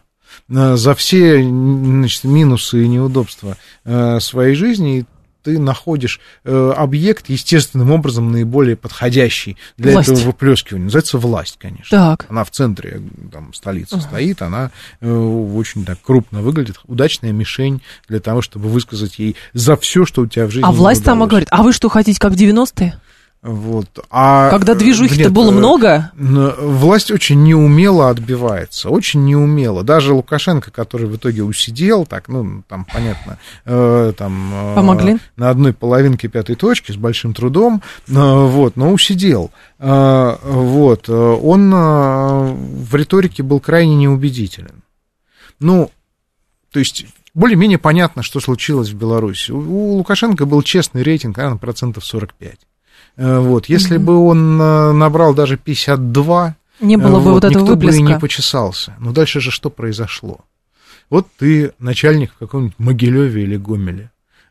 За все, значит, минусы и неудобства э, своей жизни, и ты находишь э, объект естественным образом наиболее подходящий для власть. Этого выплескивания. Называется власть, конечно. Так. Она в центре там, столицы uh-huh. стоит, она э, очень так крупно выглядит, удачная мишень для того, чтобы высказать ей за все, что у тебя в жизни. А власть сама говорит, а вы что, хотите, как в девяностые? Вот. А, когда движухи-то было много? Власть очень неумело отбивается, очень неумело. Даже Лукашенко, который в итоге усидел, так, ну, там, понятно, э, там, помогли? Э, на одной половинке пятой точки с большим трудом, э, вот, но усидел. Э, вот, он э, в риторике был крайне неубедителен. Ну, то есть... Более-менее понятно, что случилось в Беларуси. У, у Лукашенко был честный рейтинг, наверное, процентов сорок пять. Вот, если mm-hmm. бы он набрал даже пятьдесят два, не было бы вот, вот этого никто выплеска. Бы и не почесался. Но дальше же что произошло? Вот ты начальник в каком-нибудь Могилеве или Гомеле,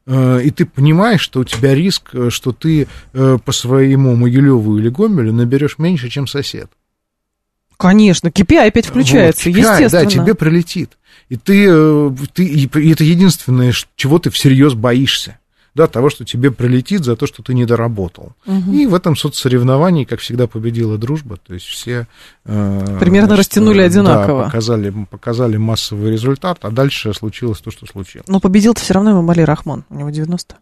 и ты понимаешь, что у тебя риск, что ты по своему Могилеву или Гомелю наберешь меньше, чем сосед. Конечно, кей пи ай опять включается, вот, кей пи ай, естественно. Да, тебе прилетит. И ты, ты и это единственное, чего ты всерьез боишься. Да, того, что тебе прилетит за то, что ты не доработал. Угу. И в этом соцсоревновании, как всегда, победила дружба. То есть все... Э, примерно значит, растянули одинаково. Да, показали, показали массовый результат, а дальше случилось то, что случилось. Но победил-то все равно Эмомали Рахмон, у него девяносто.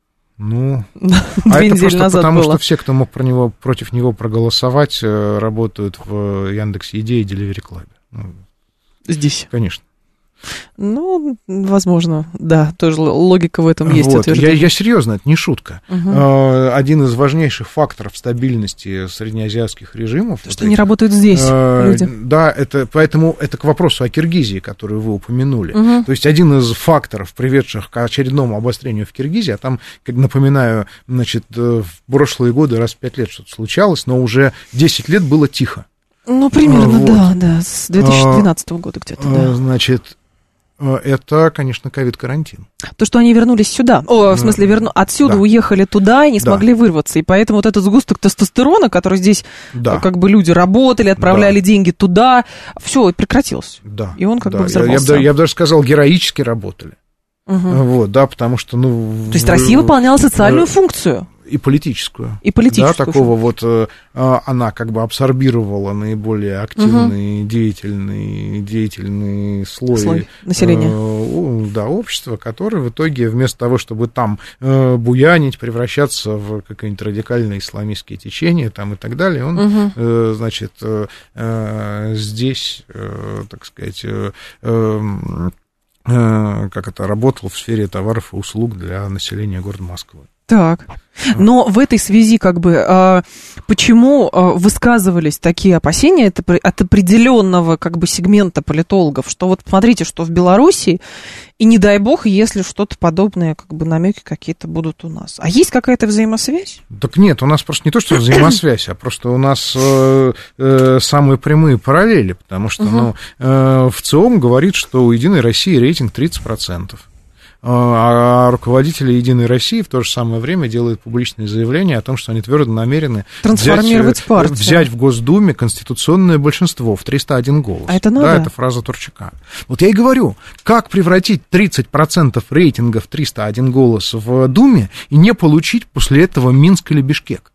Ну, а это просто потому, было. Что все, кто мог про него, против него проголосовать, работают в Яндекс.Еде и Delivery Club. Ну, здесь? Конечно. Ну, возможно, да, тоже логика в этом есть. Вот. Я, я серьезно, это не шутка. Угу. Один из важнейших факторов стабильности среднеазиатских режимов. То, вот что они работают здесь, э, люди. Да, это, поэтому это к вопросу о Киргизии, которую вы упомянули. Угу. То есть один из факторов, приведших к очередному обострению в Киргизии, а там, как напоминаю, значит, в прошлые годы раз в пять лет что-то случалось, но уже десять лет было тихо. Ну, примерно, вот. да, да, с две тысячи двенадцатого года где-то, да. Значит... Это, конечно, ковид-карантин. То, что они вернулись сюда, о, в смысле, верну... отсюда да. уехали туда и не смогли да. вырваться, и поэтому вот этот сгусток тестостерона, который здесь, да. как бы люди работали, отправляли да. деньги туда, все, прекратился. Да. И он как да. бы взорвался. Я, я, я бы даже сказал, героически работали. Угу. Вот, да, потому что, ну... То есть Россия выполняла социальную функцию. И политическую. И политическую. Да, такого вот, э, она как бы абсорбировала наиболее активный, угу. деятельный, деятельный слой, слой населения. Э, да, общества, который в итоге вместо того, чтобы там э, буянить, превращаться в какие-нибудь радикальные исламистские течения там и так далее, он, угу. э, значит, э, здесь, э, так сказать... Э, э, как это, работал в сфере товаров и услуг для населения города Москвы. Так, но в этой связи, как бы, почему высказывались такие опасения от определенного, как бы, сегмента политологов, что вот смотрите, что в Беларуси, и не дай бог, если что-то подобное, как бы, намеки какие-то будут у нас. А есть какая-то взаимосвязь? Так нет, у нас просто не то, что взаимосвязь, а просто у нас э, э, самые прямые параллели, потому что, угу. ну, э, ВЦИОМ говорит, что у «Единой России» рейтинг тридцать процентов. А руководители «Единой России» в то же самое время делают публичные заявления о том, что они твердо намерены трансформировать взять, партию. взять в Госдуме конституционное большинство в триста один голос. А это надо? Да, это фраза Турчака. Вот я и говорю, как превратить тридцать процентов рейтинга в триста один голос в Думе и не получить после этого Минск или Бишкек?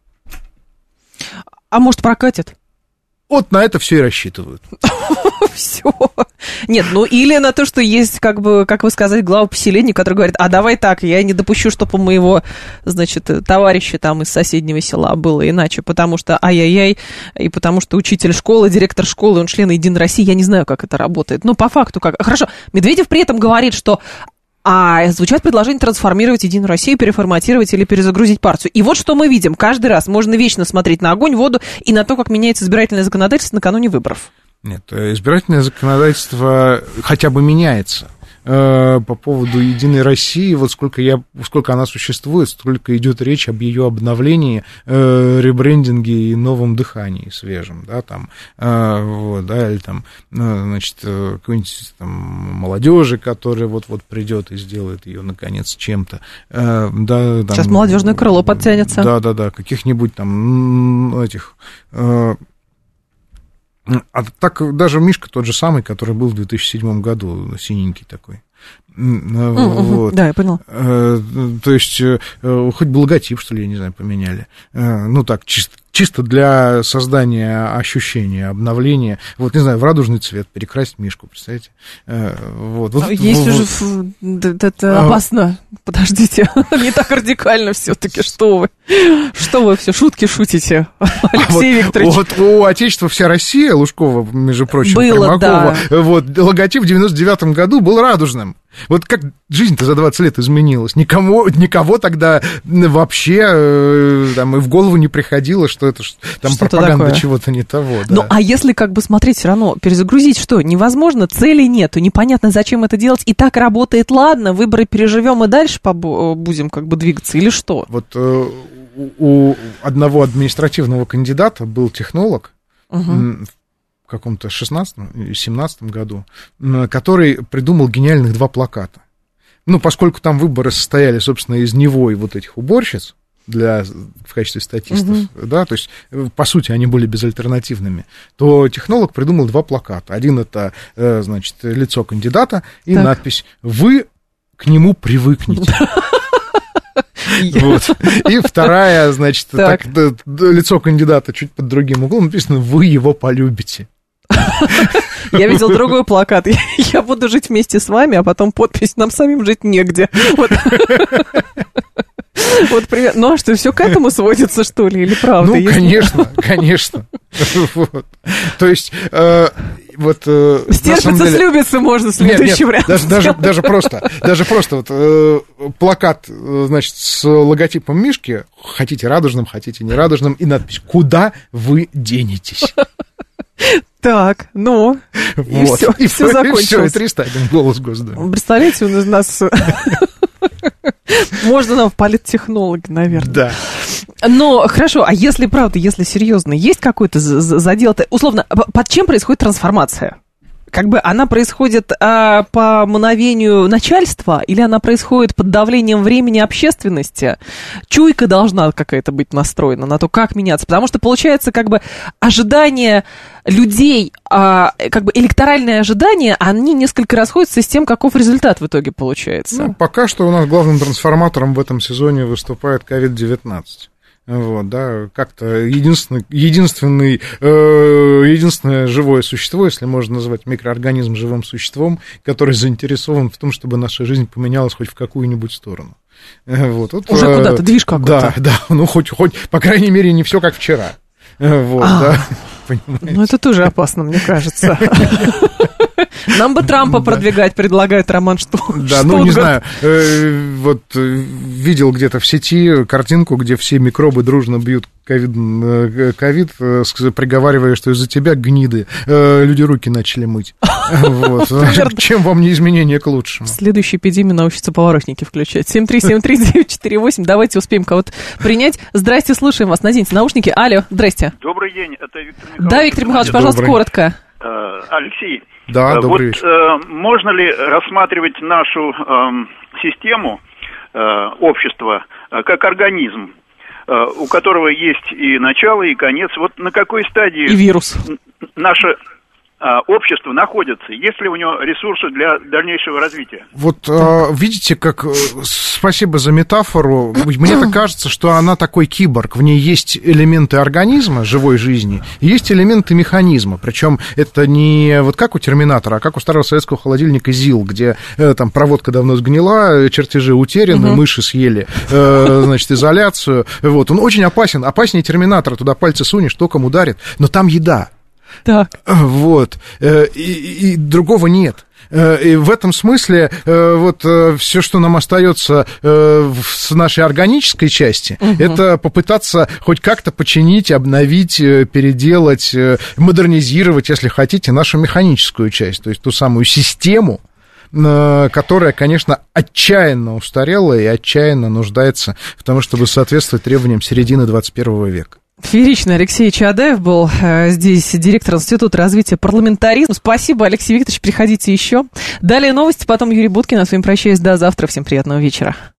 А может, прокатит? Вот на это все и рассчитывают. Все. Нет, ну или на то, что есть, как бы, как вы сказали, глава поселения, который говорит, а давай так, я не допущу, чтобы у моего, значит, товарища там из соседнего села было иначе, потому что ай-яй-яй, и потому что учитель школы, директор школы, он член Единой России, я не знаю, как это работает. Ну, по факту как. Хорошо, Медведев при этом говорит, что а звучат предложения трансформировать Единую Россию, переформатировать или перезагрузить партию. И вот что мы видим. Каждый раз можно вечно смотреть на огонь, воду и на то, как меняется избирательное законодательство накануне выборов. Нет, избирательное законодательство хотя бы меняется. э, по поводу «Единой России», вот сколько, я, сколько она существует, столько идет речь об ее обновлении, э, ребрендинге и новом дыхании свежем, да, там, э, вот, да, или там, э, значит, какой-нибудь там молодежи, которая вот-вот придет и сделает ее, наконец, чем-то. Э, да, там, сейчас молодежное крыло подтянется. Да-да-да, каких-нибудь там этих... Э, а так даже Мишка тот же самый, который был в две тысячи седьмом году, синенький такой. Вот. Да, я понял. То есть, хоть бы логотип, что ли, я не знаю, поменяли. Ну, так, чисто, чисто для создания ощущения, обновления. Вот, не знаю, в радужный цвет перекрасить Мишку, представляете? Вот. Вот, есть вот, уже... Вот. Это опасно. Подождите. Не так радикально все-таки. Что вы? Что вы все шутки шутите, Алексей вот, Викторович? Вот у Отечества вся Россия, Лужкова, между прочим, было, Примакова, да. Вот, логотип в девяносто девятом году был радужным. Вот как жизнь-то за двадцать лет изменилась. Никому, никого тогда вообще э, там, и в голову не приходило, что это там что-то пропаганда такое. Чего-то не того. Да. Ну, а если как бы смотреть все равно, перезагрузить что? Невозможно, цели нету, непонятно, зачем это делать. И так работает, ладно, выборы переживем и дальше побу- будем как бы двигаться, или что? Вот э, у одного административного кандидата был технолог, угу. в каком-то шестнадцатом или семнадцатом году, который придумал гениальных два плаката. Ну, поскольку там выборы состояли, собственно, из него и вот этих уборщиц для, в качестве статистов, угу. да, то есть, по сути, они были безальтернативными, то технолог придумал два плаката. Один — это, значит, лицо кандидата и так. надпись «Вы к нему привыкнете». Вот. И вторая, значит, так. Так, лицо кандидата чуть под другим углом написано «Вы его полюбите». Я видел другой плакат. Я буду жить вместе с вами, а потом подпись «Нам самим жить негде». Вот. Вот, привет. Ну, а что, все к этому сводится, что ли, или правда? Ну, если... конечно, конечно. Вот. То есть, э, вот... Э, Стерпится, деле... слюбится можно, следующий вариант. Даже, даже, даже просто, даже просто вот э, плакат, значит, с логотипом Мишки, хотите радужным, хотите нерадужным, и надпись «Куда вы денетесь?» Так, ну, и вот. все, и все закончилось. И все, и триста один голос Госдумы. Представляете, у нас... Можно нам в политтехнологи, наверное. Да. Но, хорошо, а если правда, если серьезно, есть какой-то задел-то... Условно, под чем происходит трансформация? Как бы она происходит а, по мановению начальства или она происходит под давлением времени общественности? Чуйка должна какая-то быть настроена на то, как меняться. Потому что, получается, как бы ожидания людей, а, как бы электоральные ожидания, они несколько расходятся с тем, каков результат в итоге получается. Ну, пока что у нас главным трансформатором в этом сезоне выступает ковид девятнадцать. Вот, да, как-то единственный, единственный, э, единственное живое существо, если можно назвать микроорганизм живым существом, который заинтересован в том, чтобы наша жизнь поменялась хоть в какую-нибудь сторону. Вот, вот, уже э, куда-то, движ какой-то. Да, да, ну хоть, хоть, по крайней мере, не все как вчера. Вот, а, да, понимаете? Ну, это тоже опасно, мне кажется. Нам бы Трампа продвигать, предлагает Роман Штутгарт. Да, ну, не знаю, э, вот видел где-то в сети картинку, где все микробы дружно бьют ковид, ковид приговаривая, что из-за тебя, гниды, э, люди руки начали мыть. Вот. Чем вам не изменение к лучшему? В следующей эпидемии научатся поворотники включать. семь три семь три девять четыре восемь. Давайте успеем кого-то принять. Здрасте, слушаем вас. Наденьте наушники. Алло, здрасте. Добрый день, это Виктор Михайлович. Да, Виктор Михайлович, пожалуйста, Добрый. коротко. Алексей, да, вот добрый вечер. э, можно ли рассматривать нашу э, систему э, общества э, как организм, э, у которого есть и начало, и конец? Вот на какой стадии и вирус. наше э, общество находится? Есть ли у него ресурсы для дальнейшего развития? Вот э, видите, как... Спасибо за метафору. Мне так кажется, что она такой киборг. В ней есть элементы организма, живой жизни, и есть элементы механизма. Причем это не вот как у Терминатора, а как у старого советского холодильника ЗИЛ, где э, там проводка давно сгнила, чертежи утеряны, угу. мыши съели, э, значит, изоляцию. Вот. Он очень опасен. Опаснее Терминатора. Туда пальцы сунешь, током ударит. Но там еда. Так. Вот. И, и другого нет. И в этом смысле вот все, что нам остается с нашей органической части, угу. это попытаться хоть как-то починить, обновить, переделать, модернизировать, если хотите, нашу механическую часть, то есть ту самую систему, которая, конечно, отчаянно устарела и отчаянно нуждается в том, чтобы соответствовать требованиям середины двадцать первого века. Феерично. Алексей Чадаев был э, здесь, директор Института развития парламентаризма. Спасибо, Алексей Викторович, приходите еще. Далее новости, потом Юрий Буткин. А с вами прощаюсь до завтра. Всем приятного вечера.